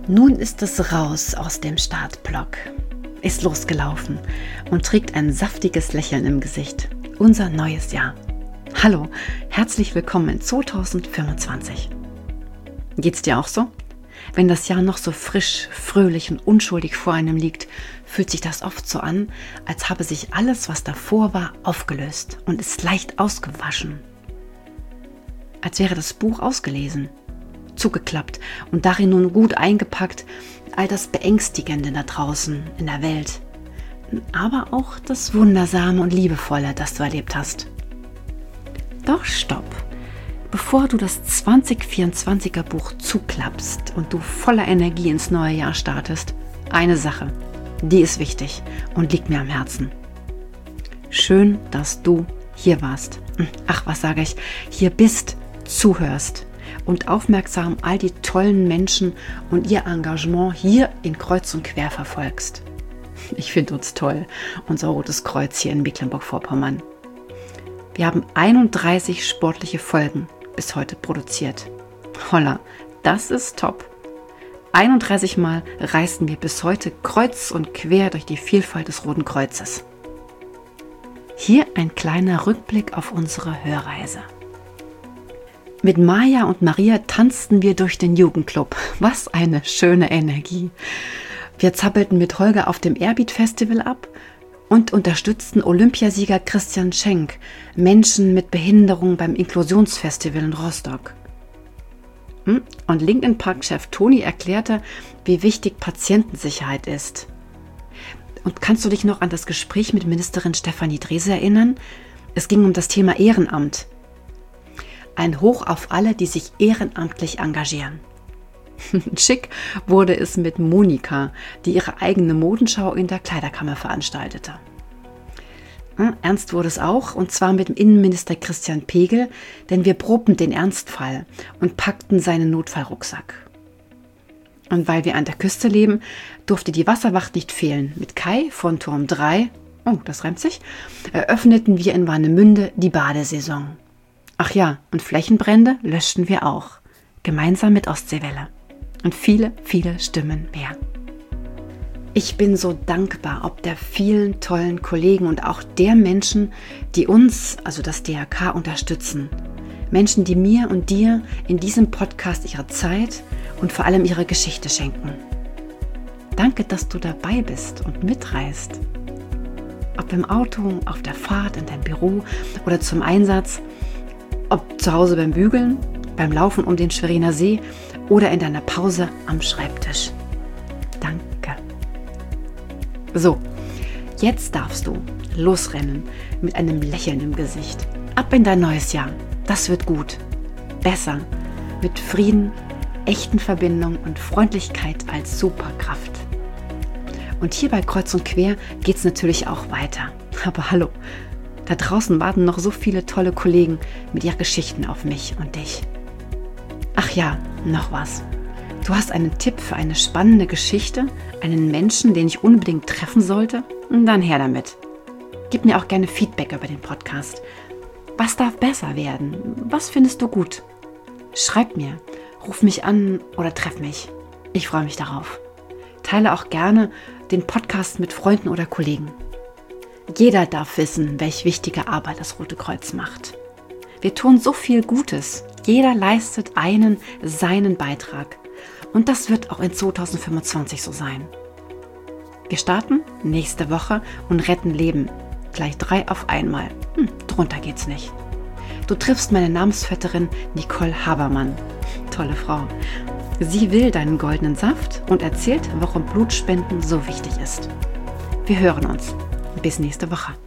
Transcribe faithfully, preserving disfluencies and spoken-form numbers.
Nun ist es raus aus dem Startblock, ist losgelaufen und trägt ein saftiges Lächeln im Gesicht. Unser neues Jahr. Hallo, herzlich willkommen in zweitausendfünfundzwanzig. Geht's dir auch so? Wenn das Jahr noch so frisch, fröhlich und unschuldig vor einem liegt, fühlt sich das oft so an, als habe sich alles, was davor war, aufgelöst und ist leicht ausgewaschen. Als wäre das Buch ausgelesen, zugeklappt und darin nun gut eingepackt, all das Beängstigende da draußen in der Welt, aber auch das Wundersame und Liebevolle, das du erlebt hast. Doch stopp! Bevor du das zwanzig vierundzwanziger Buch zuklappst und du voller Energie ins neue Jahr startest, eine Sache, die ist wichtig und liegt mir am Herzen. Schön, dass du hier warst. Ach, was sage ich? Hier bist, zuhörst und aufmerksam all die tollen Menschen und ihr Engagement hier in Kreuz und Quer verfolgst. Ich finde uns toll, unser Rotes Kreuz hier in Mecklenburg-Vorpommern. Wir haben einunddreißig sportliche Folgen bis heute produziert. Holla, das ist top. einunddreißig Mal reisten wir bis heute kreuz und quer durch die Vielfalt des Roten Kreuzes. Hier ein kleiner Rückblick auf unsere Hörreise. Mit Maja und Maria tanzten wir durch den Jugendclub. Was eine schöne Energie. Wir zappelten mit Holger auf dem Airbeat Festival ab und unterstützten Olympiasieger Christian Schenk, Menschen mit Behinderung beim Inklusionsfestival in Rostock. Und LinkedIn-Park-Chef Toni erklärte, wie wichtig Patientensicherheit ist. Und kannst du dich noch an das Gespräch mit Ministerin Stefanie Drese erinnern? Es ging um das Thema Ehrenamt. Ein Hoch auf alle, die sich ehrenamtlich engagieren. Schick wurde es mit Monika, die ihre eigene Modenschau in der Kleiderkammer veranstaltete. Ernst wurde es auch, und zwar mit dem Innenminister Christian Pegel, denn wir probten den Ernstfall und packten seinen Notfallrucksack. Und weil wir an der Küste leben, durfte die Wasserwacht nicht fehlen. Mit Kai von Turm drei, oh, das reimt sich, eröffneten wir in Warnemünde die Badesaison. Ach ja, und Flächenbrände löschten wir auch, gemeinsam mit Ostseewelle. Und viele, viele Stimmen mehr. Ich bin so dankbar ob der vielen tollen Kollegen und auch der Menschen, die uns, also das D R K, unterstützen. Menschen, die mir und dir in diesem Podcast ihre Zeit und vor allem ihre Geschichte schenken. Danke, dass du dabei bist und mitreist. Ob im Auto, auf der Fahrt, in deinem Büro oder zum Einsatz, ob zu Hause beim Bügeln, beim Laufen um den Schweriner See oder in deiner Pause am Schreibtisch. Danke. So, jetzt darfst du losrennen mit einem Lächeln im Gesicht. Ab in dein neues Jahr. Das wird gut. Besser. Mit Frieden, echten Verbindung und Freundlichkeit als Superkraft. Und hier bei Kreuz und Quer geht es natürlich auch weiter. Aber hallo, da draußen warten noch so viele tolle Kollegen mit ihren Geschichten auf mich und dich. Ach ja, noch was. Du hast einen Tipp für eine spannende Geschichte, einen Menschen, den ich unbedingt treffen sollte? Dann her damit. Gib mir auch gerne Feedback über den Podcast. Was darf besser werden? Was findest du gut? Schreib mir, ruf mich an oder treff mich. Ich freue mich darauf. Teile auch gerne den Podcast mit Freunden oder Kollegen. Jeder darf wissen, welche wichtige Arbeit das Rote Kreuz macht. Wir tun so viel Gutes. Jeder leistet einen seinen Beitrag. Und das wird auch in zweitausendfünfundzwanzig so sein. Wir starten nächste Woche und retten Leben. Gleich drei auf einmal. Hm, drunter geht's nicht. Du triffst meine Namensvetterin Nicole Habermann. Tolle Frau. Sie will deinen goldenen Saft und erzählt, warum Blutspenden so wichtig ist. Wir hören uns. Bis nächste Woche.